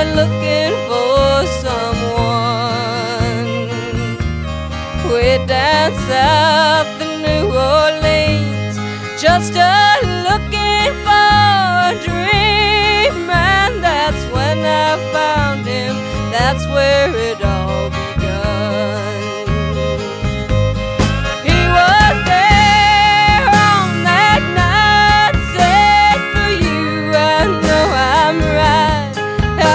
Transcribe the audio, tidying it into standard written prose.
looking for someone. Way down south in New Orleans, just looking for a dream. And that's when I found him, that's where it all